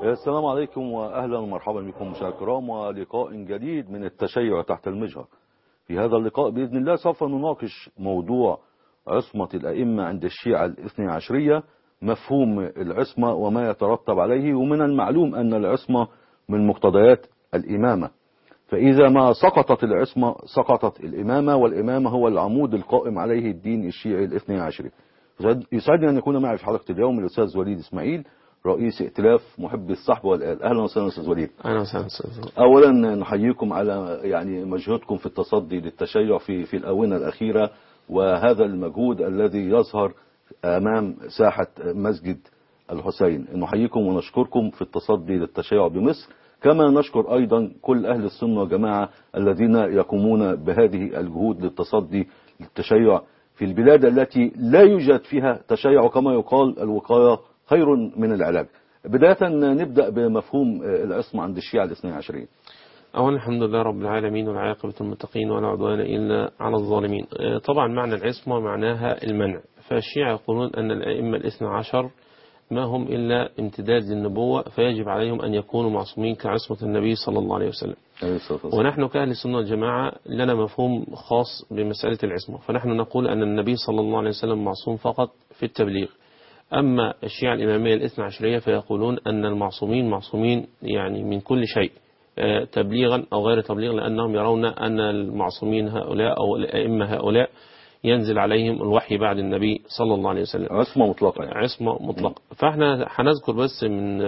السلام عليكم وأهلا ومرحبا بكم مشاهدينا الكرام، ولقاء جديد من التشيع تحت المجهر. في هذا اللقاء بإذن الله سوف نناقش موضوع عصمة الأئمة عند الشيعة الاثني عشرية، مفهوم العصمة وما يترتب عليه. ومن المعلوم أن العصمة من مقتضيات الإمامة، فإذا ما سقطت العصمة سقطت الإمامة، والإمامة هو العمود القائم عليه الدين الشيعي الاثني عشري. يسعدني أن يكون معي في حلقة اليوم الأستاذ وليد إسماعيل، رئيس ائتلاف محبي الصحبة والآل. أهلا وسهلا أستاذ وليد. أهلا وسهلا أستاذ. أولا نحييكم على مجهودكم في التصدي للتشيع في الآونة الأخيرة، وهذا المجهود الذي يظهر أمام ساحة مسجد الحسين. نحييكم ونشكركم في التصدي للتشيع بمصر، كما نشكر أيضا كل أهل السنة والجماعة الذين يقومون بهذه الجهود للتصدي للتشيع في البلاد التي لا يوجد فيها تشيع، كما يقال الوقاية خير من العلاج. بداية نبدأ بمفهوم العصمة عند الشيعة الاثني عشريين. أولا الحمد لله رب العالمين والعاقبة المتقين ولا عدوان إلا على الظالمين. طبعا معنى العصمة معناها المنع، فالشيعة يقولون أن الأئمة الاثنى عشر ما هم إلا امتداد للنبوة، فيجب عليهم أن يكونوا معصومين كعصمة النبي صلى الله عليه وسلم. ونحن كأهل السنة والجماعة لنا مفهوم خاص بمسألة العصمة، فنحن نقول أن النبي صلى الله عليه وسلم معصوم فقط في التبليغ. أما الشيعة الإمامية الاثنى عشرية فيقولون أن المعصومين معصومين يعني من كل شيء، تبليغا أو غير تبليغ، لأنهم يرون أن المعصومين هؤلاء أو الأئمة هؤلاء ينزل عليهم الوحي بعد النبي صلى الله عليه وسلم. عصمة مطلقة يعني. عصمة مطلقة. فاحنا هنذكر بس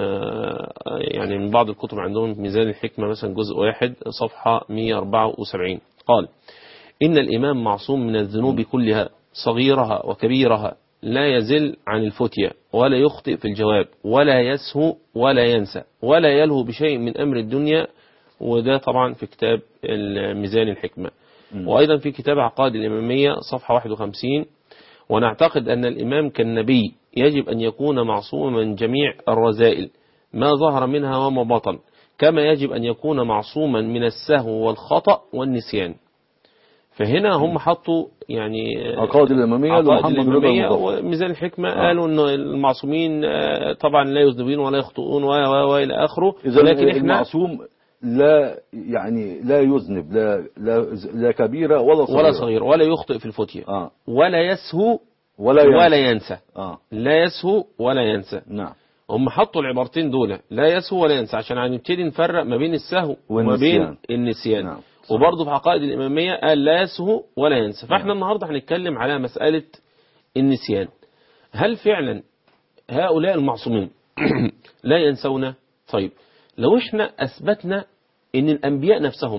من بعض الكتب عندهم ميزان الحكمة مثلا جزء 1 صفحة 174 قال: إن الإمام معصوم من الذنوب كلها صغيرها وكبيرها، لا يزل عن الفتية ولا يخطئ في الجواب ولا يسهو ولا ينسى ولا يلهو بشيء من أمر الدنيا. وده طبعا في كتاب ميزان الحكمة. وأيضا في كتاب عقائد الإمامية صفحة 51: ونعتقد أن الإمام كالنبي يجب أن يكون معصوما من جميع الرذائل ما ظهر منها وما بطن، كما يجب أن يكون معصوما من السهو والخطأ والنسيان. فهنا هم حطوا عقائد الإمامية وميزان الحكمة قالوا أن المعصومين طبعا لا يذنبون ولا يخطئون وإلى آخره. لكن المعصوم لا يذنب، لا كبيرة ولا صغيرة ولا يخطئ في الفتية ولا يسهو ولا ينسى. لا يسهو ولا ينسى. نعم. هم حطوا العبارتين دول، لا يسهو ولا ينسى، عشان نبتدي نفرق ما بين السهو وما بين النسيان. نعم. وبرضه في عقائد الإمامية قال لا يسهو ولا ينسى. فاحنا النهاردة هنتكلم على مسألة النسيان. هل فعلا هؤلاء المعصومين لا ينسون؟ طيب لو احنا أثبتنا ان الأنبياء نفسهم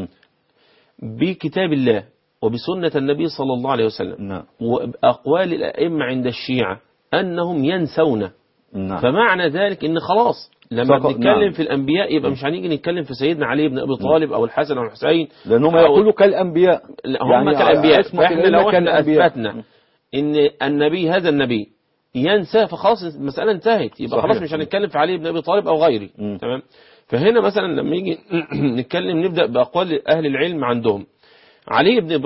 بكتاب الله وبسنة النبي صلى الله عليه وسلم وأقوال الأئمة عند الشيعة أنهم ينسون، فمعنى ذلك ان خلاص لما بنتكلم في الأنبياء يبقى مش هنيجي نتكلم في سيدنا علي بن أبي طالب أو الحسن أو الحسين، لأنهم يقولوا كالأنبياء. هم كالأنبياء. فإحنا لو احنا أثبتنا ان النبي هذا النبي ينسى فخلاص المسألة انتهت، يبقى خلاص مش هنتكلم في علي بن أبي طالب أو غيري. تمام. فهنا مثلا لما يجي نتكلم نبدأ بأقوال أهل العلم عندهم. علي بن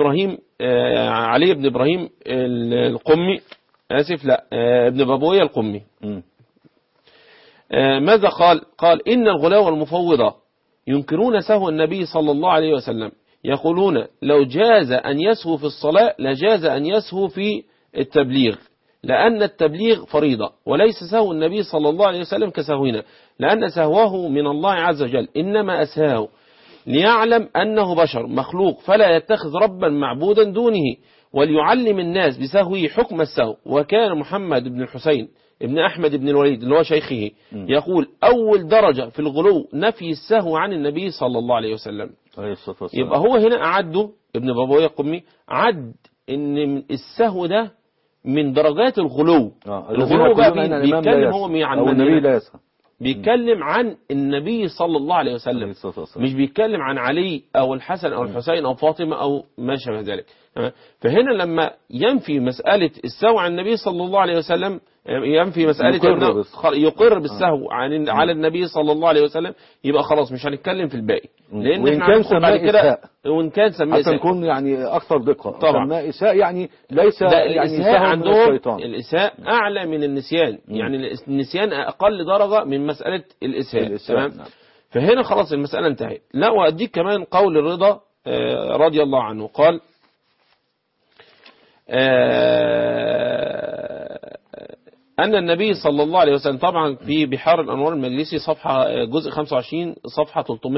إبراهيم القمي، ابن بابوية القمي، ماذا قال إن الغلاة والمفوضة ينكرون سهو النبي صلى الله عليه وسلم، يقولون لو جاز أن يسهو في الصلاة لجاز أن يسهو في التبليغ، لأن التبليغ فريضة، وليس سهو النبي صلى الله عليه وسلم كسهونا، لأن سهوه من الله عز وجل، إنما أسهاه ليعلم أنه بشر مخلوق فلا يتخذ ربا معبودا دونه، وليعلم الناس بسهوه حكم السهو. وكان محمد بن الحسين ابن أحمد بن الوليد اللي هو شيخه يقول أول درجة في الغلو نفي السهو عن النبي صلى الله عليه وسلم. يبقى هو هنا أعده ابن بابوية القمي، عد إن السهو ده من درجات الغلو. الغلو بقى بيتكلم هو عن النبي لا يسهو، بيتكلم عن النبي صلى الله عليه وسلم، مش بيتكلم عن علي أو الحسن أو الحسين أو فاطمة أو ما شابه ذلك. فهنا لما ينفي مسألة السهو عن النبي صلى الله عليه وسلم ينفي مسألة يقر بالسهو على النبي صلى الله عليه وسلم، يبقى خلاص مش هنتكلم في الباقي، لأن وإن احنا كان هندخل بعد كده وإن كان سماه حتى نكون يعني أكثر دقة طبعا. سماه إساء يعني ليس يعني الإساءة عندهم الشيطان. الإساءة أعلى من النسيان، يعني النسيان أقل درجة من مسألة الإساءة. تمام. نعم. فهنا خلاص المسألة انتهت. لا، وأديك كمان قول الرضا رضي الله عنه قال أن النبي صلى الله عليه وسلم، طبعا في بحار الأنوار المجلسي صفحة جزء 25 صفحة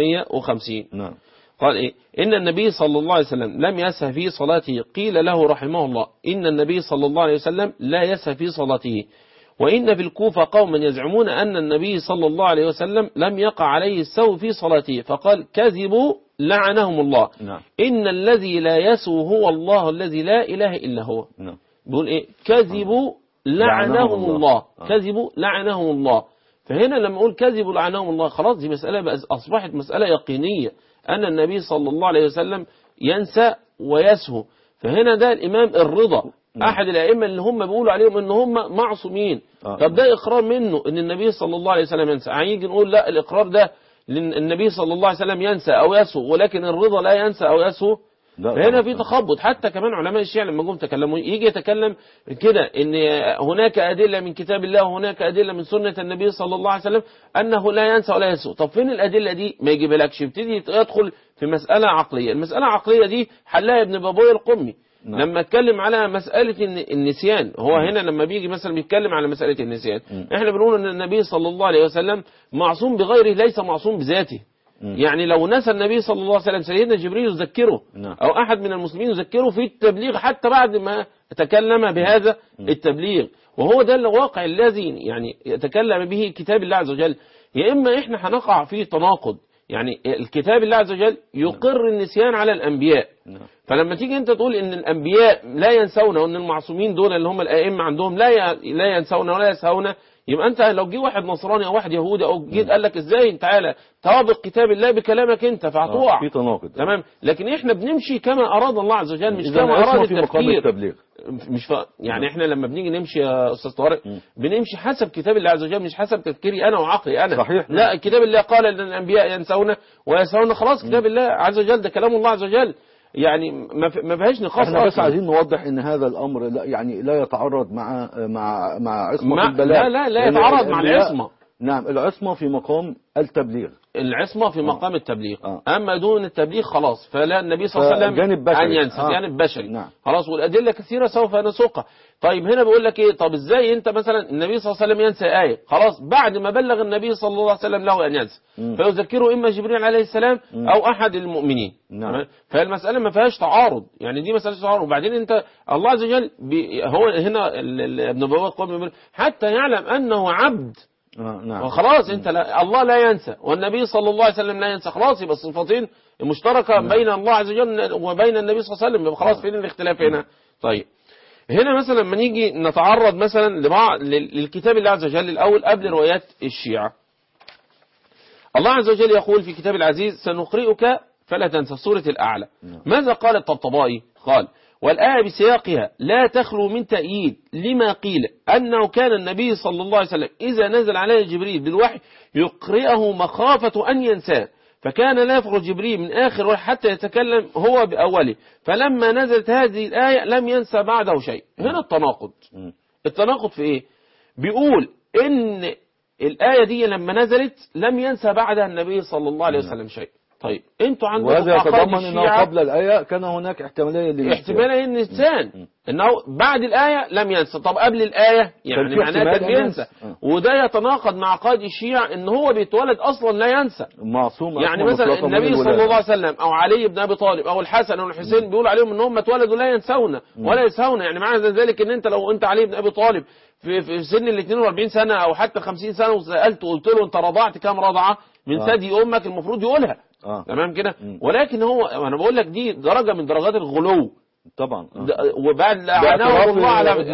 350. نعم. قال إيه؟ إن النبي صلى الله عليه وسلم لم يسه في صلاته، قيل له رحمه الله إن النبي صلى الله عليه وسلم لا يسه في صلاته، وإن بالكوفة قوما يزعمون أن النبي صلى الله عليه وسلم لم يقع عليه السهو في صلاته، فقال كذبوا لعنهم الله. نعم. إن الذي لا يسهو هو الله الذي لا إله إلا هو. نعم. بيقول إيه؟ كذبوا لعنهم الله. كذبوا لعنهم الله. فهنا لما أقول كذبوا لعنهم الله، خلاص دي مسألة أصبحت مسألة يقينية أن النبي صلى الله عليه وسلم ينسى ويسهو. فهنا ده الإمام الرضا أحد الأئمة اللي هم بيقولوا عليهم إن هم معصومين. طب ده إقرار منه إن النبي صلى الله عليه وسلم ينسى. هيجي نقول لا، الإقرار ده النبي صلى الله عليه وسلم ينسى أو يسهو، ولكن الرضا لا ينسى أو يسهو. فهنا في تخبط. حتى كمان علماء الشيعة لما جم تكلموا يجي يتكلم كده ان هناك أدلة من كتاب الله وهناك أدلة من سنة النبي صلى الله عليه وسلم أنه لا ينسى ولا يسهو. طب فين الأدلة دي؟ ما يجيبلكش، يبتدي يدخل في مسألة عقلية. المسألة العقلية دي حلها ابن بابوي القمي. نعم. لما اتكلم على مسألة النسيان، هو هنا لما بيجي مثلا بيتكلم على مسألة النسيان، احنا بنقول ان النبي صلى الله عليه وسلم معصوم بغيره، ليس معصوم بذاته. يعني لو نسى النبي صلى الله عليه وسلم سيدنا جبريل يذكره أو أحد من المسلمين يذكره في التبليغ حتى بعد ما تكلم بهذا التبليغ، وهو ده الواقع الذي يعني يتكلم به كتاب الله عز وجل. يا إما إحنا هنقع في تناقض، يعني الكتاب الله عز وجل يقر النسيان على الأنبياء، فلما تيجي أنت تقول إن الأنبياء لا ينسون وإن المعصومين دول اللي هم الأئمة عندهم لا ينسون ولا يسهون، يبقى انت لو جه واحد نصراني او واحد يهودي او جيت قال لك ازاي انت تعالى طابق كتاب الله بكلامك انت، فهتقع في تناقض. تمام. لكن احنا بنمشي كما اراد الله عز وجل، مش كما اراد التفكير. مش يعني احنا لما بنيجي نمشي يا استاذ طارق بنمشي حسب كتاب الله عز وجل، مش حسب تفكيري انا وعقلي انا. صحيح. لا، كتاب الله قال ان الانبياء ينسون ويسهون، خلاص كتاب الله عز وجل ده كلام الله عز وجل، يعني ما فيهاش نقاش. احنا بس عايزين نوضح ان هذا الامر لا يعني لا يتعارض مع عصمة البلاغ. لا يتعارض مع العصمة. نعم، العصمة في مقام التبليغ، العصمة في مقام التبليغ. أما دون التبليغ خلاص فلا النبي صلى الله عليه وسلم جانب بشري. أن ينسى جانب بشري. نعم. خلاص، والأدلة كثيرة سوف نسوقها. طيب هنا بيقول لك إيه؟ طب إزاي أنت مثلا النبي صلى الله عليه وسلم ينسى آية خلاص بعد ما بلغ النبي صلى الله عليه وسلم له أن ينسى، فيذكره إما جبريل عليه السلام أو أحد المؤمنين. نعم. فالمسألة ما فيهاش تعارض، يعني دي مسألة تعارض. وبعدين أنت الله عز وجل هو هنا ابن بابا قوم حتى يعلم أنه عبد. نعم. وخلاص انت الله لا ينسى والنبي صلى الله عليه وسلم لا ينسى، خلاص يبقى الصفتين مشتركة بين الله عز وجل وبين النبي صلى الله عليه وسلم، خلاص فين الاختلاف هنا؟ طيب هنا مثلا لما نيجي نتعرض مثلا للكتاب الله عز وجل الأول قبل روايات الشيعة، الله عز وجل يقول في كتاب العزيز سنقرئك فلا تنسى، سورة الأعلى. ماذا قال الطبطبائي؟ قال والآية بسياقها لا تخلو من تأييد لما قيل أنه كان النبي صلى الله عليه وسلم إذا نزل عليه جبريل بالوحي يقرئه مخافة أن ينساه، فكان لا يفرغ جبريل من آخر وحي حتى يتكلم هو بأوله، فلما نزلت هذه الآية لم ينسى بعده شيء. هنا التناقض. التناقض في إيه؟ بيقول إن الآية دي لما نزلت لم ينسى بعدها النبي صلى الله عليه وسلم شيء. طيب انتوا عندكم وهذا يتضمن انه قبل الآية كان هناك احتمالية للنسيان انه بعد الآية لم ينسى. طب قبل الآية يعني معناه كان بينسى، وده يتناقض مع عقائد الشيعة ان هو بيتولد اصلا لا ينسى، معصوم. يعني مثلا النبي صلى الله عليه وسلم او علي بن ابي طالب او الحسن او الحسين بيقول عليهم ان هم اتولدوا لا ينسون ولا يسهون. يعني معنى ذلك ان انت لو انت علي بن ابي طالب في سن ال 42 سنة او حتى 50 سنة وسألته وقلت له انت رضعت كام رضعة من ثدي امك، المفروض يقولها. تمام كده. ولكن هو انا بقول لك دي درجة من درجات الغلو طبعا. وبعد لعنه الله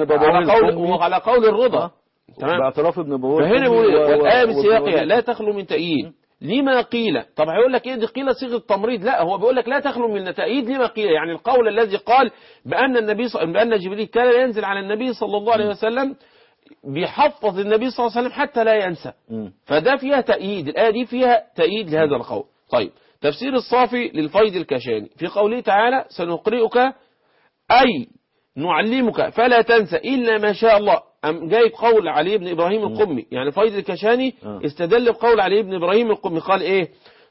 على قول الرضا. تمام. باعتراف ابن بابوي. فهنا بيقول والآية بسياقها لا تخلو من تأييد لما قيل. طب هيقول لك ايه دي قيل صيغه التمريض؟ لا، هو بيقول لك لا تخلو من تأييد لما قيل، يعني القول الذي قال بأن جبريل كان ينزل على النبي صلى الله عليه وسلم بيحفظ النبي صلى الله عليه وسلم حتى لا ينسى. فده فيها تأييد، الآية دي فيها تأييد لهذا القول. طيب تفسير الصافي للفيض الكشاني في قوله تعالى سنقرئك أي نعلمك فلا تنسى إلا ما شاء الله. جايب قول علي بن إبراهيم القمي، يعني فيض الكشاني استدل بقول علي بن إبراهيم القمي قال إيه؟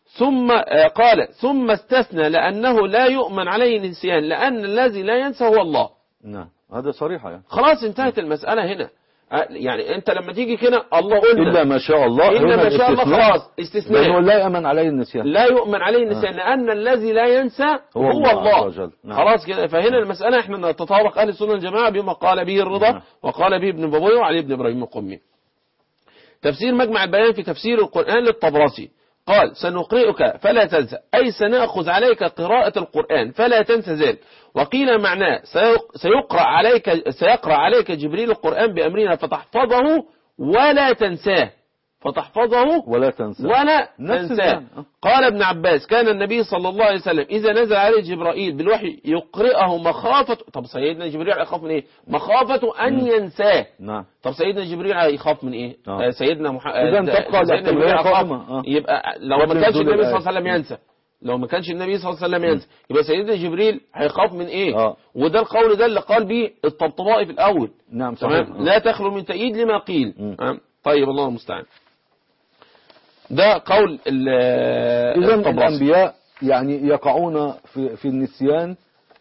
ثم استثنى لأنه لا يؤمن عليه النسيان لأن الذي لا ينسى هو الله. نعم هذا صريحة يعني. خلاص انتهت المسألة هنا. يعني انت لما تيجي كده الله قلنا إلا ما شاء الله، إلا ما شاء الله خلاص استثناء، لأنه لا يؤمن عليه النسيان، لا يؤمن عليه النسيان لأن الذي لا ينسى هو الله. نعم. خلاص كده. فهنا المسألة احنا نتطابق أهل السنة الجماعة بما قال به الرضا نعم. وقال به ابن بابوي وعلي بن إبراهيم القمي. تفسير مجمع البيان في تفسير القرآن للطبرسي قال سنقرئك فلا تنسى أي سنأخذ عليك قراءة القرآن فلا تنسى ذلك. وقيل معناه سيقرأ عليك جبريل القرآن بأمرنا فتحفظه ولا تنساه، فتحفظه ولا تنساه قال ابن عباس كان النبي صلى الله عليه وسلم إذا نزل عليه جبرائيل بالوحي يقرئه مخافة. طب سيدنا جبريل يخاف من إيه؟ مخافة أن ينساه. نعم. طب سيدنا جبريل يخاف من إيه؟ سيدنا جبريل يخاف. يبقى لو ما كانش النبي صلى الله عليه وسلم ينسى، لو ما كانش النبي صلى الله عليه وسلم ينسى يبقى سيدنا جبريل هيخاف من ايه؟ وده القول ده اللي قال به الطبطبائي في الاول. نعم صحيح. لا تخلو من تأييد لما قيل. طيب الله المستعان. ده قول إذا الأنبياء يعني يقعون في النسيان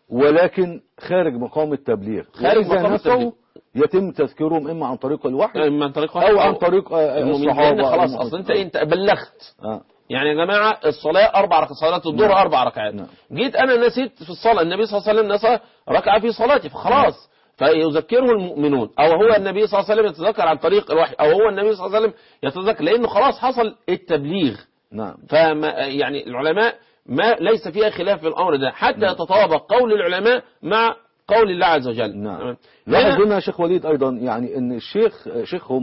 ولكن خارج مقام التبليغ، خارج مقام التبليغ يتم تذكيرهم إما عن طريق الوحي إما عن طريق أو عن طريق الصحابة. خلاص أصلا أنت بلغت. يعني يا جماعة الصلاة 4 ركعات، صلاة الظهر 4 ركعات. جيت أنا نسيت في الصلاة، النبي صلى الله عليه وسلم نسى ركعة في صلاتي، فخلاص فيذكره المؤمنون، أو هو النبي صلى الله عليه وسلم يتذكر عن طريق الوحي، أو هو النبي صلى الله عليه وسلم يتذكر، لأنه خلاص حصل التبليغ. نعم. يعني العلماء ما ليس فيها خلاف في الأمر ده حتى يتطابق قول العلماء مع قول الله عز وجل. نعم. لاحظ هنا يا شيخ وليد أيضا يعني أن شيخهم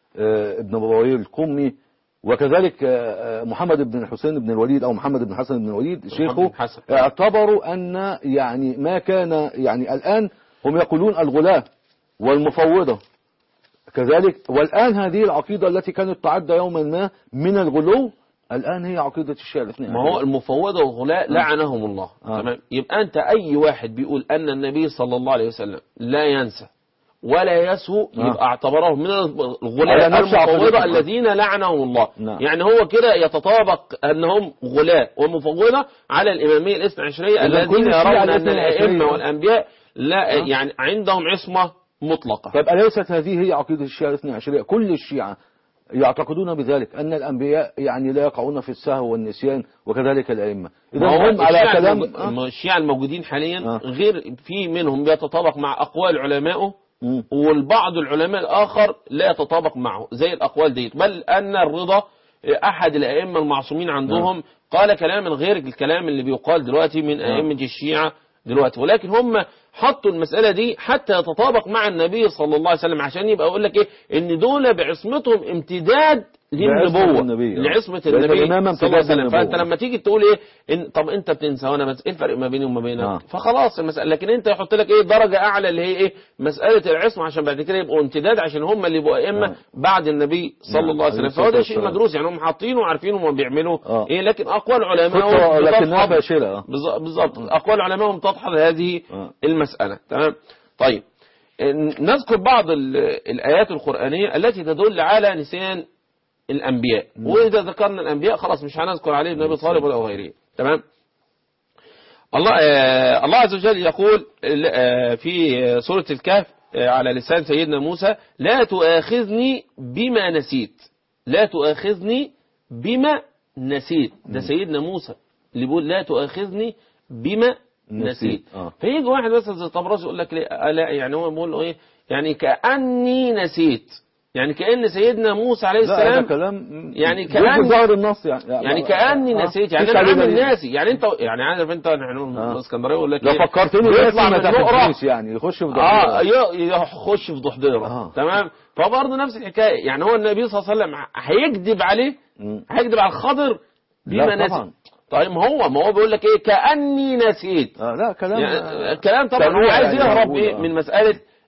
ابن بابويه القمي وكذلك محمد بن الحسين بن الوليد أو محمد بن حسن بن الوليد شيخه اعتبروا أن يعني ما كان يعني الآن هم يقولون الغلاة والمفوضة كذلك، والآن هذه العقيدة التي كانت تعد يوما ما من الغلو الآن هي عقيدة الشيعة الاثنين. ما هو المفوضة والغلاء لعنهم الله. تمام. يبقى أنت أي واحد بيقول أن النبي صلى الله عليه وسلم لا ينسى ولا يسهو يبقى اعتبره من الغلاء المفوضة الذين لعنهم الله. يعني هو كده يتطابق أنهم غلاء ومفوضة على الإمامية الاثنى عشرية الذين يرون أن الأئمة والأنبياء لا يعني عندهم عصمة مطلقة. طب أليست هذه هي عقيدة الشيعة الاثنى عشرية؟ كل الشيعة يعتقدون بذلك أن الأنبياء يعني لا يقعون في السهو والنسيان وكذلك الأئمة. إذا هم على كلام الشيعة الموجودين حاليا غير في منهم بيتطابق مع أقوال علمائه والبعض العلماء الآخر لا يتطابق معه زي الأقوال دي، بل أن الرضا أحد الأئمة المعصومين عندهم قال كلاما غير الكلام اللي بيقال دلوقتي من أئمة الشيعة دلوقتي، ولكن هم حطوا المسألة دي حتى يتطابق مع النبي صلى الله عليه وسلم عشان يبقى أقول لك إيه إن دول بعصمتهم امتداد للنبوة لعصمة النبي صلى الله عليه وسلم. فأنت لما تيجي تقول إيه طب أنت بتنسى وأنا بس إيه الفرق ما بيني وما بينك؟ فخلاص المسألة، لكن أنت يحط لك إيه درجة أعلى اللي هي إيه مسألة العصمة عشان بعد كده يبقوا امتداد عشان هم اللي يبقوا أئمة بعد النبي صلى الله عليه وسلم. فهو ده شيء مدروس، يعني هم حاطينه وعارفين وما بيعملوا إيه، لكن أقوال علمائهم لكنها فاشلة. بالظبط أقوال علمائهم تدحض هذه المسألة. تمام. طيب نذكر بعض الآيات القرآنية التي تدل على نسيان الأنبياء، وإذا ذكرنا الأنبياء خلاص مش هنذكر عليه النبي طالب ولا غيره. تمام. الله عز وجل يقول في سورة الكهف على لسان سيدنا موسى لا تؤاخذني بما نسيت، لا تؤاخذني بما نسيت. ده سيدنا موسى اللي بيقول لا تؤاخذني بما نسيت. فيجي واحد مثلا زي طبرس يقول لك لا يعني هو بيقول له ايه يعني كأني نسيت، يعني كأن سيدنا موسى عليه السلام يعني كأن ظاهر النص يعني كأني نسيت، يعني انا عامل ناسي، يعني انت يعني عارف انت نحن الاسكندريه يقول لك لو فكرتني يطلع من نقره يعني يخش في ضحضيره يخش في ضحضيره. تمام. فبرضه نفس الحكايه، يعني هو النبي صلى الله عليه وسلم هيكذب عليه، هيكذب على الخضر بما نسي. طيب ما هو بيقول لك ايه كأني نسيت. لا كلام يعني كلام طبعا هو عايز يهرب ايه من مسألة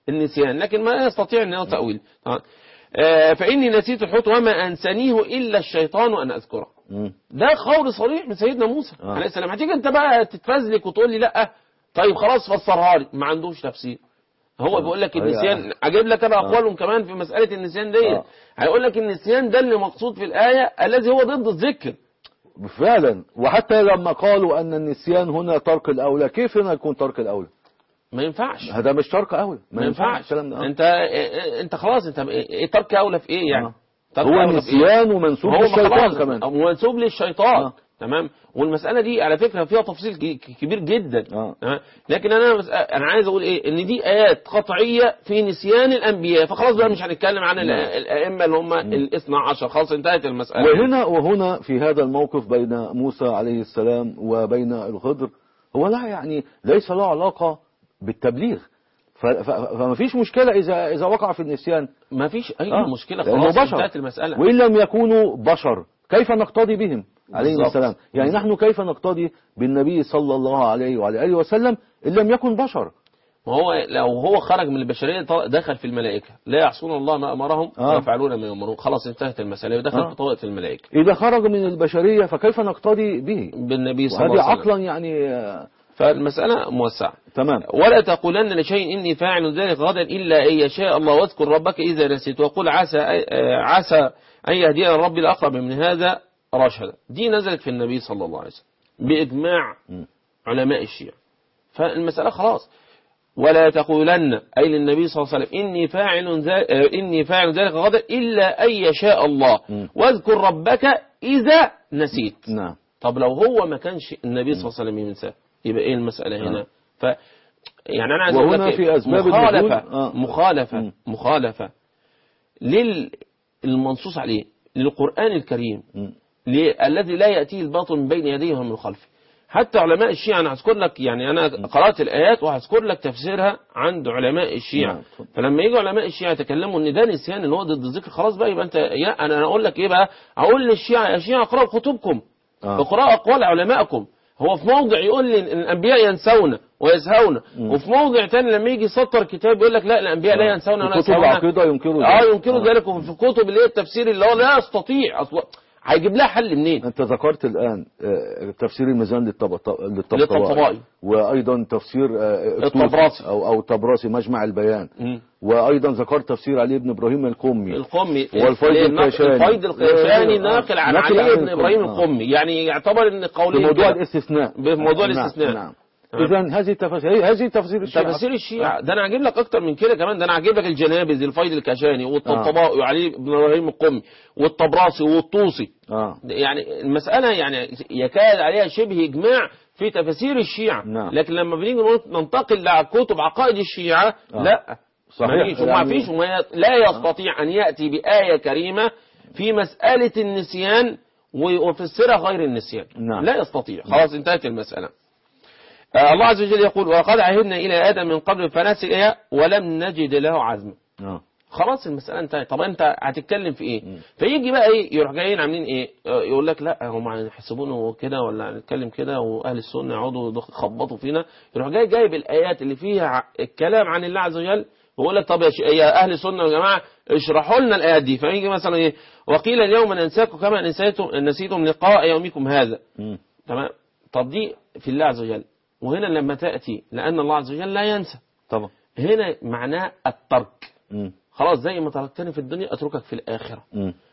النسيان، لكن ما يستطيع أن تأويل. فإني نسيت الحوت وما أنسانيه إلا الشيطان أن أذكره. ده قول صريح من سيدنا موسى عليه السلام. هتيجي أنت بقى تتفزلك وتقول لي لا طيب خلاص فسرها لي، ما عندوش تفسير. هو بيقول لك النسيان، اجيب لك انا اقوالهم كمان في مسألة النسيان دي. هيقول لك النسيان ده اللي مقصود في الآية الذي هو ضد الذكر فعلا. وحتى لما قالوا أن النسيان هنا ترك الأولى، كيف هنا يكون ترك الأولى؟ ما ينفعش، هذا مش ترك أولى، ما ينفعش. انت خلاص، انت ترك أولى في ايه يعني؟ هو نسيان ومنسوب للشيطان كمان، ومنسوب للشيطان. تمام. والمسألة دي على فكرة فيها تفصيل كبير جدا. لكن أنا عايز أقول إيه، إن دي آيات قطعية في نسيان الأنبياء، فخلاص بقى مش هنتكلم عن الأئمة اللي هم الاثنى عشر، خلاص انتهت المسألة. وهنا في هذا الموقف بين موسى عليه السلام وبين الخضر، هو لا يعني ليس له علاقة بالتبليغ، فما فيش مشكلة إذا وقع في النسيان، ما فيش أي مشكلة، خلاص انتهت المسألة. وإن لم يكونوا بشر كيف نقتضي بهم عليه السلام؟ يعني نحن كيف نقتضي بالنبي صلى الله عليه وعلى آله وسلم إن لم يكن بشر؟ ما هو لو هو خرج من البشرية دخل في الملائكة، لا يعصون الله ما أمرهم ويفعلون ما يؤمرون، خلاص انتهت المسألة، ودخل في طائفة الملائكة. إذا خرج من البشرية فكيف نقتضي به بالنبي صلى الله عليه وسلم؟ عقلا يعني فالمسألة موسعة. تمام. ولا تقولن لشيء إني فاعل ذلك غدا إلا أن يشاء الله، واذكر ربك إذا نسيت وقل عسى أن يهدينا ربي لأقرب من هذا رشدا. دي نزلت في النبي صلى الله عليه وسلم بإجماع علماء الشيعة. فالمسألة خلاص. ولا تقولن أي للنبي صلى الله عليه وسلم إني فاعل ذلك غدا إلا أن يشاء الله، واذكر ربك إذا نسيت. نعم. طب لو هو ما كانش النبي صلى الله عليه وسلم ينساه، يبقى ايه المسألة هنا؟ يعني انا عايز اقول لك في أسباب مخالفة للمنصوص عليه للقرآن الكريم الذي لا يأتيه الباطل من بين يديه ومن خلفه. حتى علماء الشيعة، أنا هذكر لك، يعني أنا قرأت الآيات وهذكر لك تفسيرها عند علماء الشيعة. فلما يجوا علماء الشيعة يتكلموا إن ده نسيان اللي هو ضد الذكر، خلاص بقى يبقى أنت أنا أقول لك إيه بقى؟ أقول للشيعة يا شيعة اقرأوا كتبكم، اقرأوا أقوال علمائكم. هو في موضع يقول لي الأنبياء ينسون ويسهون، وفي موضع تاني لما يجي يسطر كتاب يقول لك لا الأنبياء لا ينسون ولا يسهون. العقيدة ينكروا ذلك. وفي الكتب اللي هي التفسير اللي هو لا يستطيع أصلا، هيجيب لها حل منين؟ انت ذكرت الآن تفسير الميزان للطبطبائي، وأيضا تفسير الطبراسي أو الطبراسي مجمع البيان، وأيضا ذكرت تفسير علي بن إبراهيم القمي والفيض الكاشاني ناقل عن علي بن إبراهيم القمي، يعني يعتبر ان قولين بموضوع الاستثناء. نعم. إذا هذه تفسير الشيعة. ده أنا هجيب لك أكتر من كده كمان، ده أنا هجيب لك الجنابذ الفيض الكاشاني والطبطبائي وعلي بن إبراهيم القمي والطبراسي والطوسي. يعني المسألة يعني يكاد عليها شبه إجماع في تفسير الشيعة. لكن لما بنيجي ننتقل لكتب عقائد الشيعة لا صحيح، ما فيش لا يستطيع أن يأتي بآية كريمة في مسألة النسيان ويفسرها غير النسيان. لا يستطيع. خلاص انتهت المسألة. الله عز وجل يقول ولقد عهدنا إلى آدم من قبل فنسي ولم نجد له عزما. خلاص المسألة انتهت. طب انت هتتكلم في ايه؟ فيجي بقى ايه، يروح جايين عاملين ايه، يقول لك لا هم هيحسبونه كده ولا هنتكلم كده، واهل السنة يقعدوا يخبطوا فينا. يروح جايب الآيات اللي فيها الكلام عن الله عز وجل ويقول لك طب يا اهل السنة يا جماعة اشرحوا لنا الآيات دي. فيجي مثلا ايه، وقيل اليوم ننساكم كما نسيتم لقاء يومكم هذا. تمام. طب دي في الله عز وجل، وهنا لما تأتي لأن الله عز وجل لا ينسى طبعا، هنا معناه الترك. خلاص زي ما تركتني في الدنيا أتركك في الآخرة.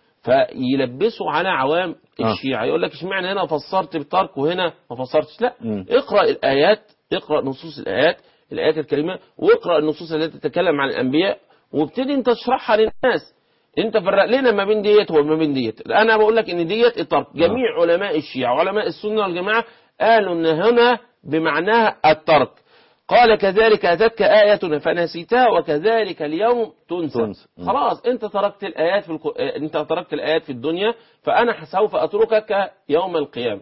فيلبسوا على عوام الشيعة، يقول لك اشمعنى هنا فسرت بالترك وهنا ما فسرتش. لا، اقرأ الآيات، اقرأ نصوص الآيات الكريمة، واقرأ النصوص التي تتكلم عن الأنبياء، وابتدي انت تشرحها للناس. انت فرق لنا ما بين ديت وما بين ديت. انا بقول لك ان ديت الترك. جميع علماء الشيعة وعلماء السنة والجماعة قالوا ان هنا بمعناها الترك. قال كذلك أتتك آياتنا فنسيتها وكذلك اليوم تنسى. خلاص انت تركت الآيات انت تركت الآيات في الدنيا، فأنا سوف أتركك يوم القيامة.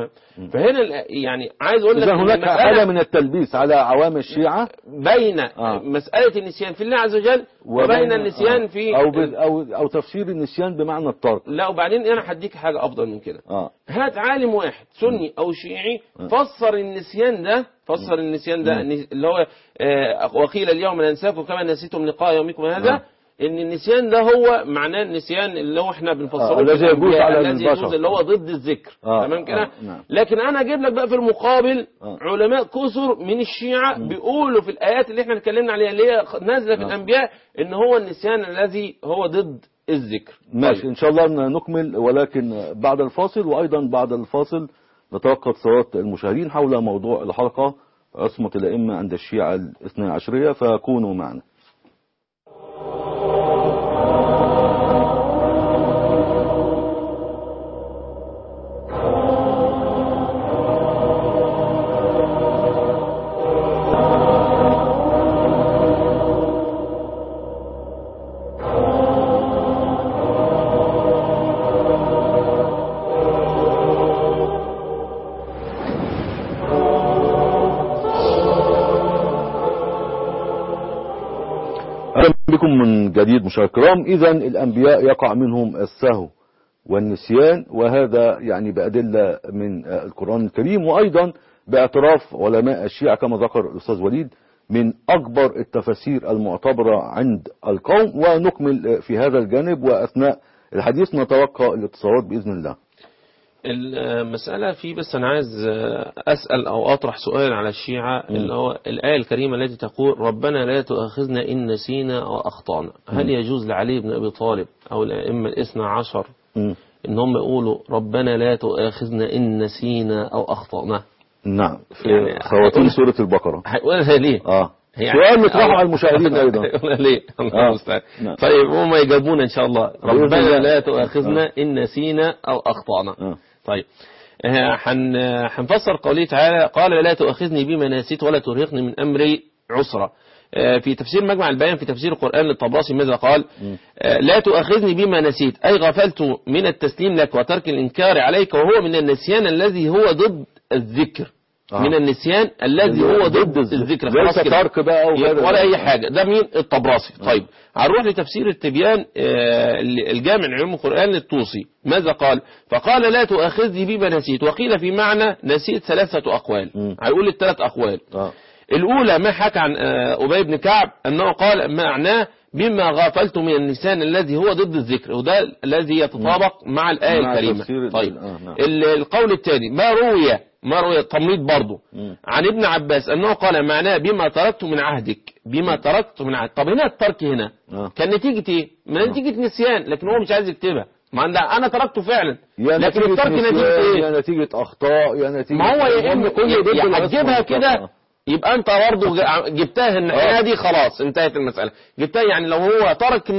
فهنا يعني عايز أقول لك هناك حالة من التلبيس على عوام الشيعة بين مسألة النسيان في الله عز وجل وبين النسيان في أو تفسير النسيان بمعنى الترك. لا، وبعدين أنا هديك حاجة أفضل من كده. هات عالم واحد سني أو شيعي فسر النسيان ده فسر النسيان ده اللي هو وقيل اليوم ننساكم كما نسيتم لقاء يومكم هذا، ان النسيان ده هو معناه النسيان اللي هو احنا بنفسره الذي يجوز على الذي يجوز اللي هو ضد الذكر. تمام كده. لكن انا اجيب لك بقى في المقابل علماء كثر من الشيعة بيقولوا في الايات اللي احنا اتكلمنا عليها اللي هي نازله في الانبياء ان هو النسيان الذي هو ضد الذكر. ماشي. طيب. ان شاء الله نكمل، ولكن بعد الفاصل، وايضا بعد الفاصل نتوقف صوت المشاهدين حول موضوع الحلقة عصمة الأئمة عند الشيعة الاثنى عشرية، فكونوا معنا. بكم من جديد مشاهدينا الكرام. إذا الأنبياء يقع منهم السهو والنسيان، وهذا يعني بأدلة من القرآن الكريم، وأيضا باعتراف علماء الشيعة كما ذكر الأستاذ وليد من أكبر التفاسير المعتبرة عند القوم. ونكمل في هذا الجانب، وأثناء الحديث نتوقع الاتصالات بإذن الله. المسألة في بس أنا عايز أسأل أو أطرح سؤال على الشيعة اللي هو الآية الكريمة التي تقول ربنا لا تؤاخذنا إن نسينا أو أخطأنا. هل يجوز لعلي بن أبي طالب أو الأئمة الاثنى عشر إن هم يقولوا ربنا لا تؤاخذنا إن نسينا أو أخطأنا؟ نعم، في يعني خواتيم سورة البقرة. هيقولها ليه؟ سؤال نطرحه على المشاهدين أيضا. ليه؟ الله المستعان. طيب هم يجابون إن شاء الله ربنا لا تؤاخذنا إن نسينا أو أخطأنا. طيب هنفسر قوله تعالى قال لا تؤاخذني بما نسيت ولا ترهقني من أمري عسرا. في تفسير مجمع البيان في تفسير القرآن للطبراسي ماذا قال؟ لا تؤاخذني بما نسيت أي غفلت من التسليم لك وترك الإنكار عليك، وهو من النسيان الذي هو ضد الذكر. من النسيان الذي هو ضد الذكر، ليس ترك بقى ولا أي حاجة. ده مين؟ الطبراسي. طيب هنروح لتفسير التبيان الجامع لعلوم القرآن للطوسي ماذا قال؟ فقال لا تؤاخذني بما نسيت، وقيل في معنى نسيت ثلاثة أقوال. هيقول الثلاث أقوال. الأولى ما حكى عن أبي بن كعب أنه قال معناه بما غافلت من النسيان الذي هو ضد الذكر، وده الذي يتطابق مع الآية الكريمة. طيب القول الثاني ما روي تمريض برضه عن ابن عباس أنه قال معناه بما تركت من عهدك، بما تركت من عهدك. طب هنا الترك هنا كان نتيجة ايه؟ من نتيجة نسيان، لكن هو مش عايز يكتبها. ما أنا تركته فعلا، لكن الترك نتيجة ايه؟ يا نتيجة أخطاء، يا نتيجة ما هو يا إما هتجيبها كده يبقى انت برضه جبتها الناحيه دي خلاص انتهت المسألة. جبتها يعني لو هو ترك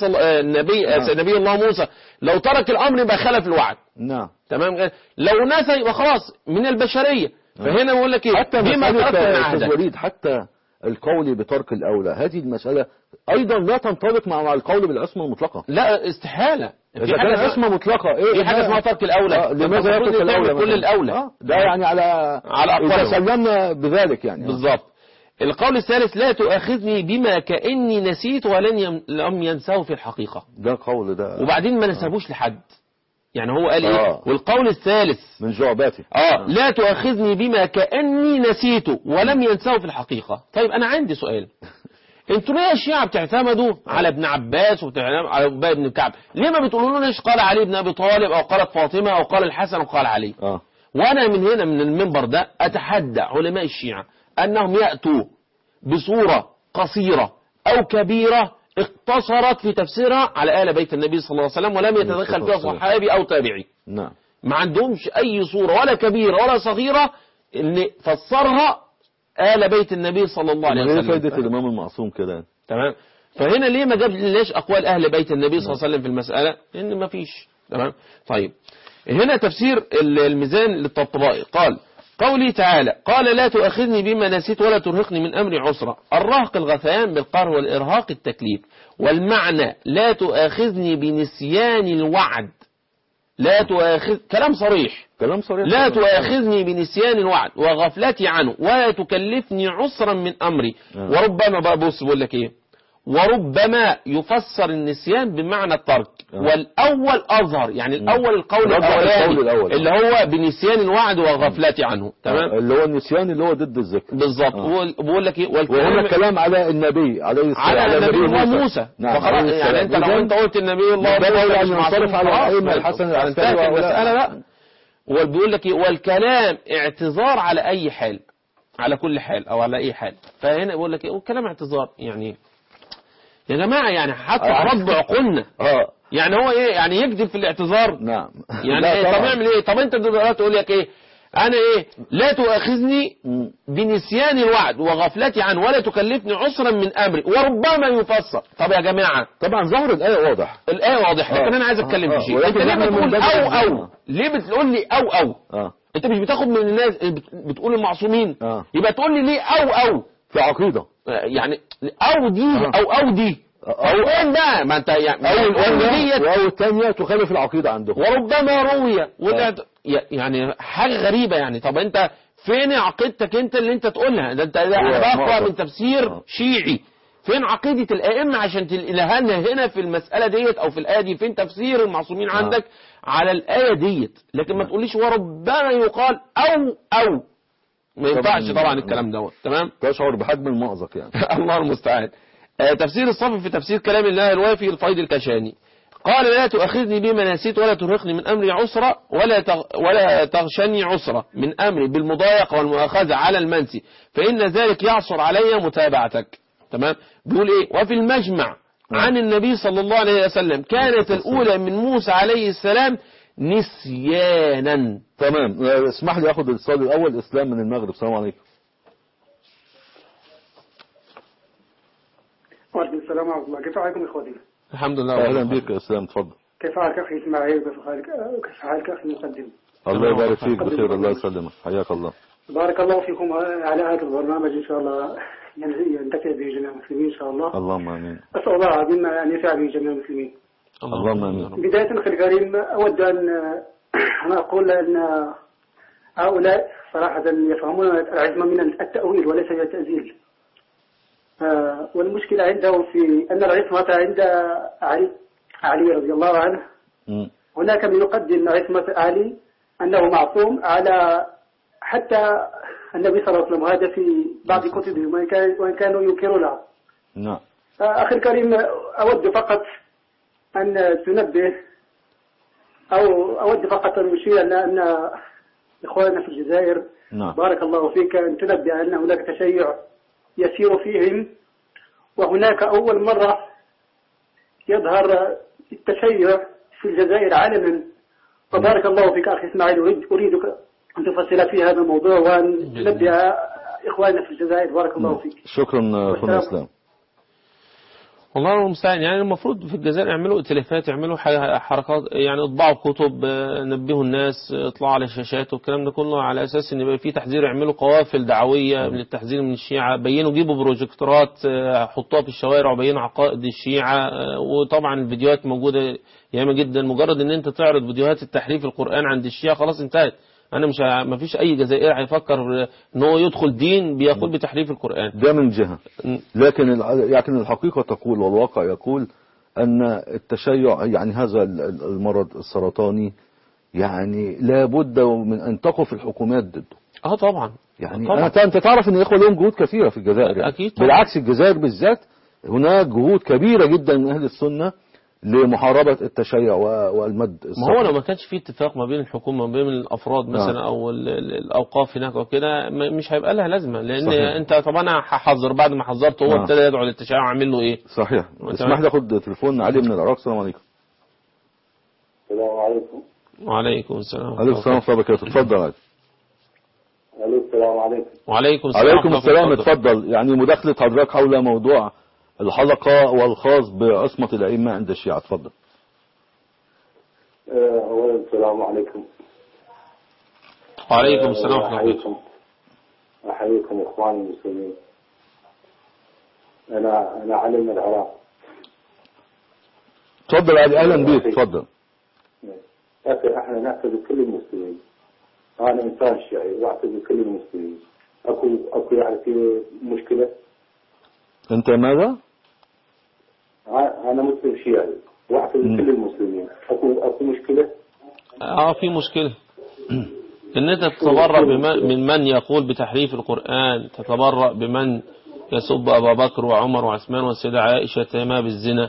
نبي الله موسى لو ترك الأمر يبقى خلف الوعد. نعم تمام. لو نسى يبقى خلاص من البشرية. فهنا بقول لك ايه؟ حتى بما تركت وليد، حتى القول بترك الأولى هذه المسألة أيضا لا تنطبق مع القول بالعصمة المطلقة. لا استحالة. في حاجة عصمة مطلقة ايه؟ في حاجة اسمها ترك الأولى. لماذا يترك الأولى؟ كل الأولى ده يعني على إذا سلمنا بذلك يعني. بالظبط. القول الثالث لا تؤاخذني بما كأني نسيت ولم ينساه في الحقيقة. ده قول ده وبعدين ما نسبوش لحد، يعني هو قال ايه؟ والقول الثالث من جواباتي لا تؤاخذني بما كأني نسيته ولم ينساه في الحقيقة. طيب أنا عندي سؤال، انتوا ليه الشيعة بتعتمدوا على ابن عباس وبتعتمدوا على أبي بن كعب؟ ليه ما بتقولوا لنا ايش قال علي بن أبي طالب أو قالت فاطمة أو قال الحسن وقال علي؟ وأنا من هنا من المنبر ده أتحدى علماء الشيعة أنهم يأتوا بصورة قصيرة أو كبيرة اقتصرت في تفسيرها على آل بيت النبي صلى الله عليه وسلم ولم يتدخل فيها صحابي أو تابعي. نعم. ما عندهمش أي صورة ولا كبيرة ولا صغيرة إن فسرها آل بيت النبي صلى الله عليه وسلم. فائدة الإمام المعصوم كده. تمام. فهنا ليه ما جاب ليش أقوال أهل بيت النبي صلى الله عليه وسلم في المسألة؟ لأن ما فيش. تمام. طيب هنا تفسير الميزان للطبطبائي قال قولي تعالى قال لا تؤاخذني بما نسيت ولا ترهقني من أمري عسرا. الرهق الغثيان بالقهر والإرهاق التكليف، والمعنى لا تؤاخذني بنسيان الوعد. لا تؤاخذ كلام صريح لا تؤاخذني بنسيان الوعد وغفلتي عنه ولا تكلفني عسرا من أمري. وربما بقى بص بقول لك ايه، وربما يفسر النسيان بمعنى الترك، والأول أظهر، يعني الأول القول الأولاني اللي هو بنسيان الوعد وغفلته عنه، تمام، اللي هو النسيان اللي هو ضد الذكر بالظبط. بقول لك ايه، وهنا الكلام على النبي عليه السلام، على النبي وموسى. نعم. يعني انت لو انت قلت النبي الله ده مش معصرف على الأئمة الحسن العسكري المسألة لا. وبيقول لك ايه، والكلام اعتذار على اي حال، على كل حال او على اي حال. فهنا بيقول لك ايه، والكلام اعتذار، يعني يا جماعة يعني حتى رد عقولنا. يعني هو ايه يعني يكذب في الاعتذار؟ نعم. يعني ايه؟ طب اعمل ايه؟ طب انت دلوقتي تقول لك ايه، انا ايه، لا تؤاخذني بنسيان الوعد وغفلتي عنه ولا تكلفني عسرا من امري، وربما يفسر. طب يا جماعة طبعا ظهر الآية واضح، الآية واضح، لكن انا عايز اتكلم في شيء. انت ليه بتقول او ليه بتقول لي او انت مش بتاخد من الناس بتقول المعصومين، يبقى تقول لي ليه او في عقيدة، يعني او دي او دي او بقى، ما انت يعني او الثانيه تخالف العقيده عندهم، وربما رويه يعني حاجه غريبه. يعني طب انت فين عقيدتك انت اللي انت تقولها؟ ده انت بقرا من تفسير شيعي، فين عقيده الائمه عشان تلقاها لنا هنا في المساله ديت او في الايه دي؟ فين تفسير المعصومين عندك على الايه ديت؟ لكن ما تقوليش وربما يقال او ما ينفعش طبعا الكلام دوت، تمام. تشعر بحجم المأزق يعني. الله المستعان. تفسير الصافي في تفسير كلام الله الوافي الفيض الكشاني قال لا تؤاخذني بما نسيت ولا ترهقني من أمري عسرا ولا تغشني عسرا من أمري بالمضايقة والمؤاخذة على المنسي، فإن ذلك يعصر علي متابعتك، تمام. بيقول إيه، وفي المجمع عن النبي صلى الله عليه وسلم كانت الأولى من موسى عليه السلام نسيانا. تمام. اسمح لي أخذ الاتصال الأول. إسلام من المغرب، السلام عليكم. وعليكم السلام ورحمة الله. كيف حالكم إخوتي؟ الحمد لله. أهلا بك يا إسلام، تفضل. كيف حالك أخي إسماعيل؟ وكيف حالك أخي المقدم؟ الله يبارك فيك، بخير، الله يسلمك، حياك الله. بارك الله فيكم على هذا البرنامج، إن شاء الله ينتفع به جميع المسلمين إن شاء الله. اللهم آمين. أسأل الله العظيم أن ينفع به جميع المسلمين. اللهم آمين. بداية أخي الكريم، أود أن أقول أن هؤلاء صراحة يفهمون العزم من التأويل وليس من التأزيل. والمشكلة عنده في أن العصمة عند علي رضي الله عنه. هناك من يقدم عصمة علي أنه معصوم على حتى النبي صلى الله عليه وسلم، هذا في بعض كتبهم وإن كانوا ينكرونها. نعم. أخي الكريم، أود فقط أن تنبه أو أود فقط أن أشير أن إخواننا في الجزائر، بارك الله فيك، أن تنبه أن هناك تشيع يسير فيهم، وهناك أول مرة يظهر التشيع في الجزائر علنا. وبارك الله فيك أخي إسماعيل، أريدك أن تفصل في هذا الموضوع وأن تنبه إخواننا في الجزائر. بارك الله فيك. شكرا أخونا إسلام. والله المستعان. يعني المفروض في الجزائر يعملوا ائتلافات، يعملوا حركات، يعني اطبعوا كتب، نبهوا الناس، اطلعوا على الشاشات والكلام ده كله، على اساس ان يبقى في تحذير. يعملوا قوافل دعويه للتحذير من الشيعه، بينوا، جيبوا بروجكتورات حطوها في الشوارع وبينوا عقائد الشيعه. وطبعا الفيديوهات موجوده ياما جدا، مجرد ان انت تعرض فيديوهات التحريف القرآن عند الشيعه خلاص انتهت. انا ما فيش اي جزائري هيفكر ان هو يدخل دين بيقول بتحريف القرآن. ده من جهة، لكن الحقيقة تقول والواقع يقول ان التشيع، يعني هذا المرض السرطاني، يعني لابد من ان تقف الحكومات ضده. طبعا. يعني طبعا. انت تعرف ان الاخوه لهم جهود كثيرة في الجزائر، اكيد طبعا. بالعكس الجزائر بالذات هناك جهود كبيرة جدا من اهل السنة لمحاربة التشيع والمد الصحي. ما هو لو ما كانش في اتفاق ما بين الحكومة وما بين الأفراد مثلا أو الأوقاف هناك وكده، مش هيبقى لها لازمة. لأن صحيح. أنت طبعا أنا هحذر، بعد ما حذرت هو ابتدى يدعو للتشيع، وعمل له إيه؟ صحيح. اسمح لي أخذ تليفون علي من العراق. السلام عليكم. السلام عليكم. وعليكم السلام. عليكم السلام ورحمة الله وبركاته. اتفضل علي. السلام عليكم. وعليكم السلام. عليكم السلام. اتفضل. يعني مداخلة حضرتك حول موضوع الحلقة والخاص بعصمة الأئمة عند الشيعة. اتفضل. أولا السلام عليكم. وعليكم السلام ورحمة الله. أحييكم إخواني المسلمين. أنا علي من العراق. تفضل علي، أهلا بك. تفضل. أخي احنا نعتذر كل المسلمين. أنا إنسان شيعي وأعتذر كل المسلمين. أكو يعني في مشكلة. أنت ماذا؟ أنا مسلم شيعي واعتذر كل المسلمين، أكو مشكلة؟ في مشكلة. إن أنت تتبرأ من يقول بتحريف القرآن، تتبرأ بمن يسب أبا بكر وعمر وعثمان والسيدة عائشة تهمها بالزنا.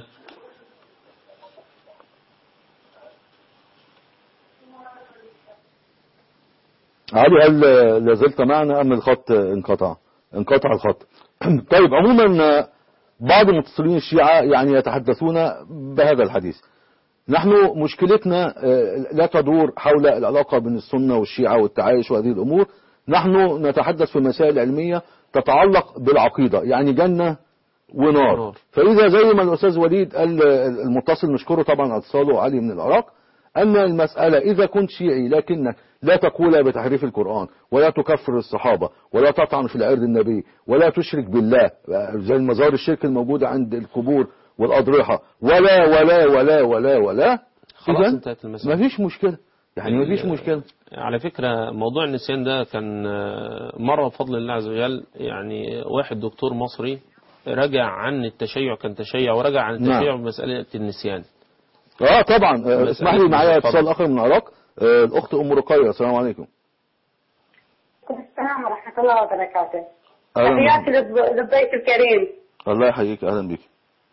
علي، هل لازلت معنا أم الخط انقطع الخط؟ طيب، عموما بعض المتصلين الشيعة يعني يتحدثون بهذا الحديث. نحن مشكلتنا لا تدور حول العلاقة بين السنة والشيعة والتعايش وهذه الأمور. نحن نتحدث في مسائل علمية تتعلق بالعقيدة، يعني جنة ونار. فإذا زي ما الأستاذ وليد قال المتصل، نشكره طبعا اتصاله علي من العراق، أن المسألة إذا كنت شيعي لكنك لا تقول بتحريف القرآن ولا تكفر الصحابة ولا تطعن في العرض النبي ولا تشرك بالله زي المزار الشرك الموجودة عند القبور والأضرحة ولا ولا ولا ولا ولا، خلاص انتهت المسألة، ما فيش مشكلة. يعني ما فيش مشكلة. على فكرة موضوع النسيان ده كان مرة بفضل الله عز وجل، يعني واحد دكتور مصري رجع عن التشيع، كان تشيع ورجع عن التشيع بمسألة النسيان. طبعا. اسمح لي، معايا اتصال اخر من العراق، الاخت ام رقية. السلام عليكم. السلام ورحمة الله وبركاته. تحياتي للضيف الكريم. الله يحييك، اهلا بك.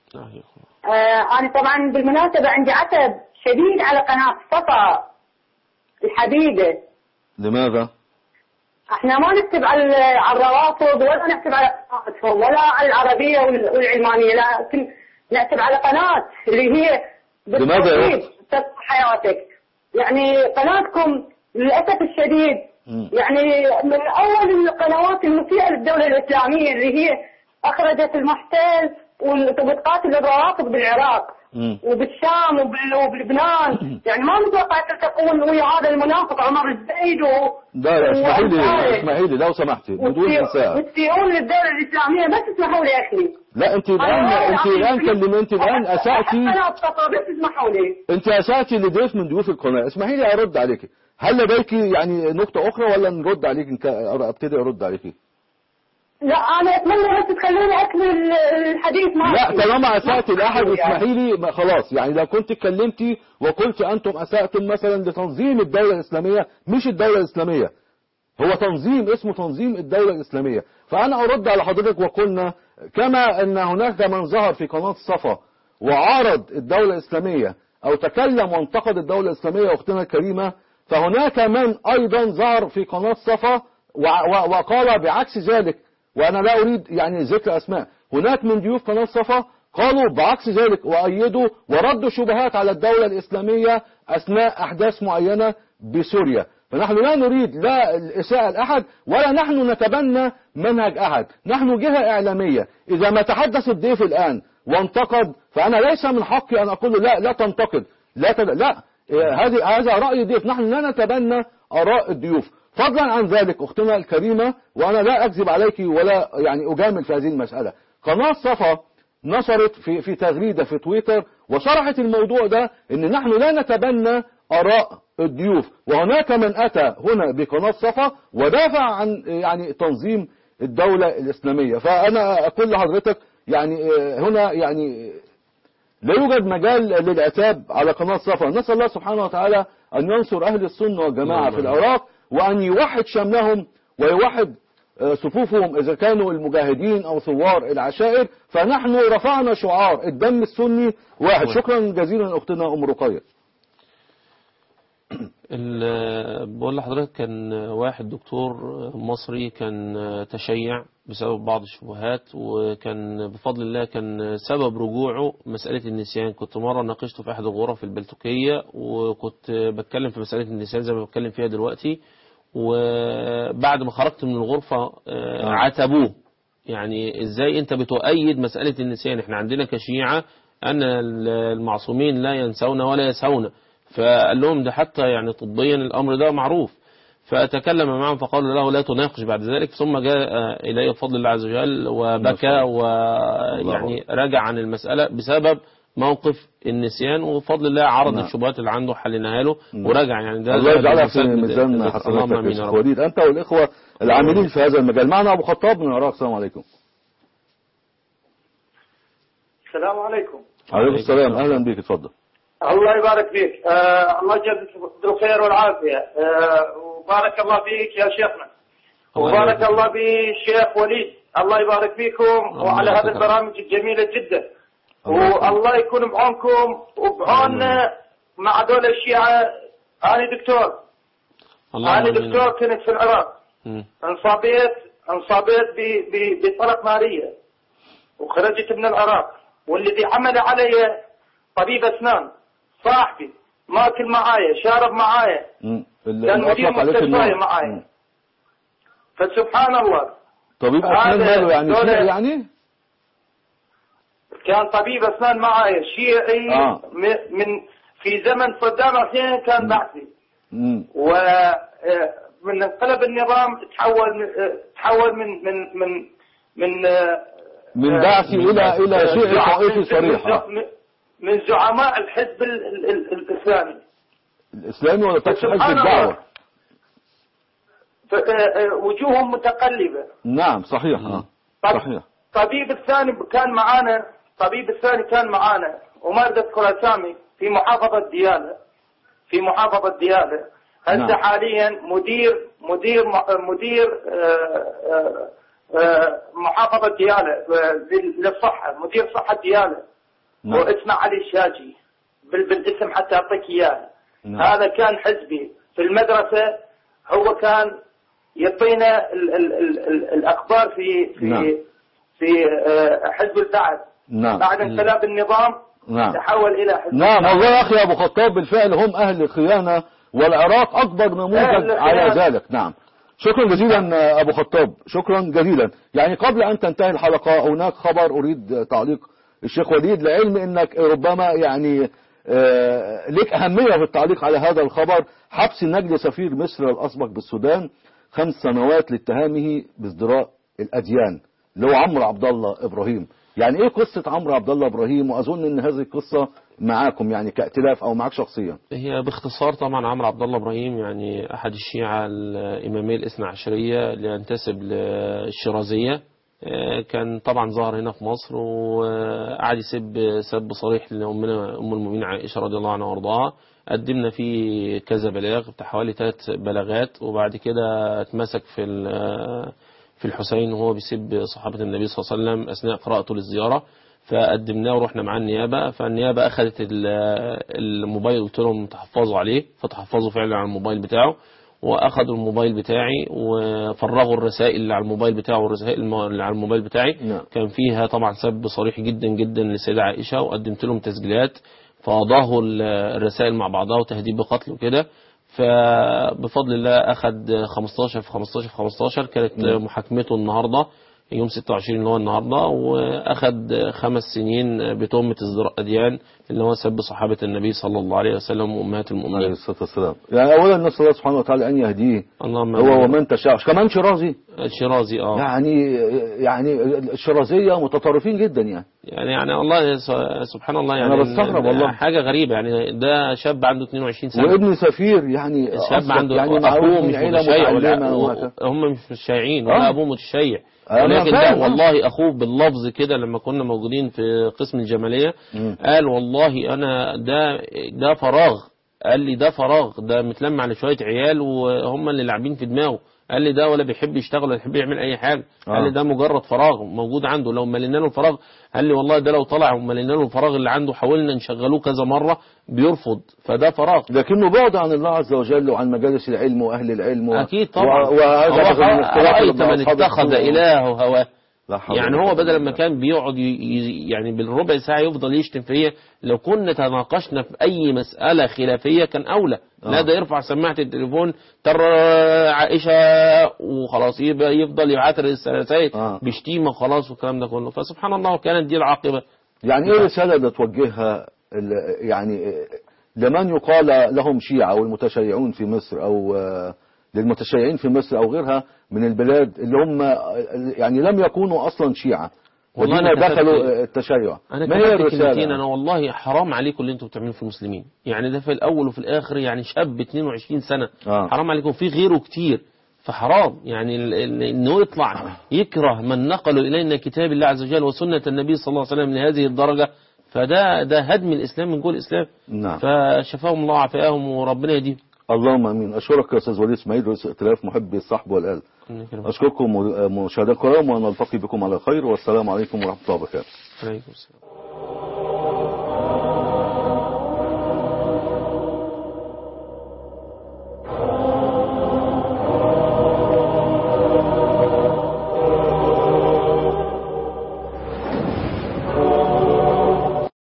انا طبعا بالمناسبة عندي عتب شديد على قناة صفا الحبيبة. لماذا؟ احنا ما نكتب على الروافض ولا نكتب على قناتهم ولا على العربية والعلمانية، لكن نكتب على قناة اللي هي لماذا حياتك. يعني قناتكم للأسف الشديد يعني من أول القنوات المسيئة للدولة الإسلامية اللي هي أخرجت المحتل وبتقاتل الروافض بالعراق وبالشام وبلبنان. يعني ما متوقع تلتقون ويا هذا المنافق عمر الزيد لا اسمحي لي لو سمحتي بدون إساءة. وتسيئون للدولة الإسلامية. بس اسمحوا لي يا أخي. لا انت الآن أسأتي. بس اسمحوا لي. انت أسأتي لضيف من ضيوف القناة. اسمحي لي أرد عليك. هل لديك يعني نقطة أخرى ولا نرد عليك؟ ابتدي أرد عليك. لا أنا أتمنى بس تخلوني أكمل الحديث معك. لا طالما أسأت الأحد اسمحي لي خلاص. يعني لو كنت اتكلمتي وقلت أنتم أسأتم مثلا لتنظيم الدولة الإسلامية، مش الدولة الإسلامية، هو تنظيم اسمه تنظيم الدولة الإسلامية، فأنا أرد على حضرتك وقلنا كما أن هناك من ظهر في قناة صفا وعارض الدولة الإسلامية أو تكلم وانتقد الدولة الإسلامية أختنا الكريمة، فهناك من أيضا ظهر في قناة صفا وقال بعكس ذلك. وأنا لا أريد يعني ذكر أسماء. هناك من ضيوف قناة صفا قالوا بعكس ذلك وأيدوا وردوا شبهات على الدولة الإسلامية أثناء أحداث معينة بسوريا. فنحن لا نريد لا الإساءة لأحد ولا نحن نتبنى منهج أحد. نحن جهة إعلامية. إذا ما تحدث الضيف الآن وانتقد، فأنا ليس من حقي أن أقول له لا تنتقد، لا هذا رأي ضيف. نحن لا نتبنى آراء الضيوف. فضلا عن ذلك أختنا الكريمة، وأنا لا أكذب عليك ولا يعني أجامل في هذه المسألة، قناة صفا نشرت في تغريدة في تويتر وشرحت الموضوع ده إن نحن لا نتبنى آراء الضيوف، وهناك من أتى هنا بقناة صفا ودافع عن يعني تنظيم الدولة الإسلامية. فأنا أقول لحضرتك يعني هنا يعني لا يوجد مجال للعتاب على قناة صفا. نسأل الله سبحانه وتعالى أن ينصر أهل السنة والجماعة في العراق، وأن يوحد شملهم ويوحد صفوفهم إذا كانوا المجاهدين أو ثوار العشائر. فنحن رفعنا شعار الدم السني واحد. شكرا جزيلا أختنا أم رقية. بقول لحضرتك كان واحد دكتور مصري كان تشيع بسبب بعض الشبهات، وكان بفضل الله كان سبب رجوعه مسألة النسيان. كنت مرة ناقشته في أحد الغرف البلتوكية وكنت بتكلم في مسألة النسيان زي ما بتكلم فيها دلوقتي، وبعد ما خرجت من الغرفة عاتبوه، يعني ازاي انت بتؤيد مسألة النسيان؟ احنا عندنا كشيعة أن المعصومين لا ينسون ولا يسهون. فقال لهم ده حتى يعني طبيا الأمر ده معروف. فتكلم معهم فقال له لا تناقش بعد ذلك، ثم جاء إليه بفضل الله عز وجل وبكى ويعني رجع عن المسألة بسبب موقف النسيان، وفضل الله عرض الشبهات اللي عنده حلناها له ورجع. يعني ده الله يجعلها في ميزان حسناتك يا شيخ وليد أنت والإخوة العاملين في هذا المجال. معنا أبو خطاب من العراق. السلام عليكم. السلام عليكم. عليكم السلام، أهلا بك، اتفضل. الله يبارك فيك. الله يجزيك بالخير والعافية. وبارك الله فيك يا شيخنا، وبارك الله بالشيخ وليد، الله يبارك فيكم وعلى هذه البرامج الجميلة جدا، والله يكون بعونكم وبعوننا مع دول الشيعة. أنا دكتور كنت في العراق، انصابت بطلق نارية وخرجت من العراق، والذي عمل علي طبيب أسنان صاحبي، ماكل معايا، شارب معايا، كان مدير مستشفى معايا. فسبحان الله، طبيب أسنان ماله يعني شيعي يعني؟ كان طبيب أسنان معايا شيعي من في زمن صدام حسين كان بعثي، ومن انقلب النظام تحول من بعثي إلى شيعي طائفي صريح، من زعماء الحزب الإسلامي ولا تحت حزب الدعوة، وجوههم متقلبة. نعم صحيح. صحيح. طبيب الثاني كان معانا وما أقدر أذكر أسامي، في محافظة ديالى. هسه حاليا مدير محافظة ديالى للصحة، مدير صحة ديالى، واسمه علي الشاجي، بالاسم حتى أعطيك إياه. هذا كان حزبي في المدرسة، هو كان يعطينا الأخبار في حزب البعث. بعد انقلاب النظام تحول إلى حزب البعث. والله يا أخي أبو خطاب، بالفعل هم أهل خيانة، والعراق أكبر نموذج على ذلك. نعم، شكرا جزيلا أبو خطاب، شكرا جزيلا. يعني قبل أن تنتهي الحلقة هناك خبر أريد تعليق الشيخ وليد، لعلم أنك ربما يعني لك أهمية في التعليق على هذا الخبر. حبس نجل سفير مصر الأسبق بالسودان 5 سنوات لاتهامه بازدراء الأديان، اللي هو عمرو عبد الله إبراهيم. يعني إيه قصة عمرو عبد الله إبراهيم؟ وأظن أن هذه القصة معاكم يعني كائتلاف أو معك شخصيا. هي باختصار طبعا عمرو عبد الله إبراهيم يعني أحد الشيعة الإمامية الاثنى عشرية اللي ينتسب للشيرازية. كان طبعا ظهر هنا في مصر وقعد سب صريح لأمنا أم المؤمنين عائشة رضي الله عنها وارضاها. قدمنا فيه كذا بلاغ بتاع حوالي 3 بلاغات، وبعد كده اتمسك في الحسين وهو بيسب صحابة النبي صلى الله عليه وسلم أثناء قراءته للزيارة، فقدمناه ورحنا مع النيابة. فالنيابة أخذت الموبايل، قلت لهم تحفظوا عليه، فتحفظوا فعلا على الموبايل بتاعه، وأخذوا الموبايل بتاعي وفرغوا الرسائل اللي على الموبايل بتاعه والرسائل اللي على الموبايل بتاعي. كان فيها طبعا سب صريح جدا جدا للسيدة عائشة، وقدمت لهم تسجيلات فأضاهوا الرسائل مع بعضها وتهديد بقتل وكده. فبفضل الله أخذ 15 في 15 في 15. كانت محاكمته النهاردة يوم 26 اللي هو النهاردة، وأخذ 5 سنين بتهمة ازدراء أديان اللي هو سب صحابة النبي صلى الله عليه وسلم وأمهات المؤمنين عليه الصلاة والسلام. يعني أولا نسأل الله سبحانه وتعالى أن يهديه هو ومن تشاء. كمان شيرازي يعني الشيرازية متطرفين جدا يعني الله سبحان الله. يعني أنا بستغرب والله، حاجة غريبة. يعني ده شاب عنده 22 سنة وابن سفير، يعني شاب عنده يعني أبوه مش متشيع، هم مش متشيعين ولا أبوه متشيع، ولكن ده والله أخوه باللفظ كده لما كنا موجودين في قسم الجمالية قال والله أنا ده فراغ. قال لي ده فراغ، ده متلم على شوية عيال وهم اللي لاعبين في دماغه. قال لي ده ولا بيحب يشتغل ولا بيحب يعمل أي حاجة. قال لي ده مجرد فراغ موجود عنده، لو ملينا له الفراغ. قال لي والله ده لو طلع وملينا له الفراغ اللي عنده حاولنا نشغلوه كذا مرة بيرفض، فده فراغ. لكنه بعد عن الله عز وجل وعن مجالس العلم وأهل العلم أكيد طبعا. رأيت من اتخذ إلهه هواه. يعني هو بدل ما كان بيقعد يعني بالربع ساعة يفضل يشتم فيا، لو كنا تناقشنا في أي مسألة خلافية كان أولى. لا ده يرفع سماعة التليفون ترى عائشة وخلاص، يفضل يعاتر الرسائل بشتيمة وخلاص والكلام ده كله. فسبحان الله كانت دي العاقبة. يعني ايه الرسالة اللي توجهها يعني لمن يقال لهم شيعة والمتشيعون في مصر، أو للمتشيعين في مصر أو غيرها من البلاد اللي هم يعني لم يكونوا أصلا شيعة والذين دخلوا التشيع؟ ما هي الرسالة؟ أنا والله حرام عليكم اللي انتم بتعملوه في المسلمين. يعني ده في الأول وفي الآخر يعني شاب 22 سنة حرام عليكم، في غيره كتير، فحرام يعني انه يطلع يكره من نقلوا إلينا كتاب الله عز وجل وسنة النبي صلى الله عليه وسلم لهذه الدرجة. فده هدم الإسلام من جوه الإسلام. نعم. فشفاهم الله وعافاهم وربنا يهديهم. اللهم امين. اشكرك يا استاذ وليد اسماعيل رئيس ائتلاف محبي الصحب والآل. اشكركم مشاهدينا الكرام ونلتقي بكم على خير، والسلام عليكم ورحمة الله وبركاته. عليكم السلام.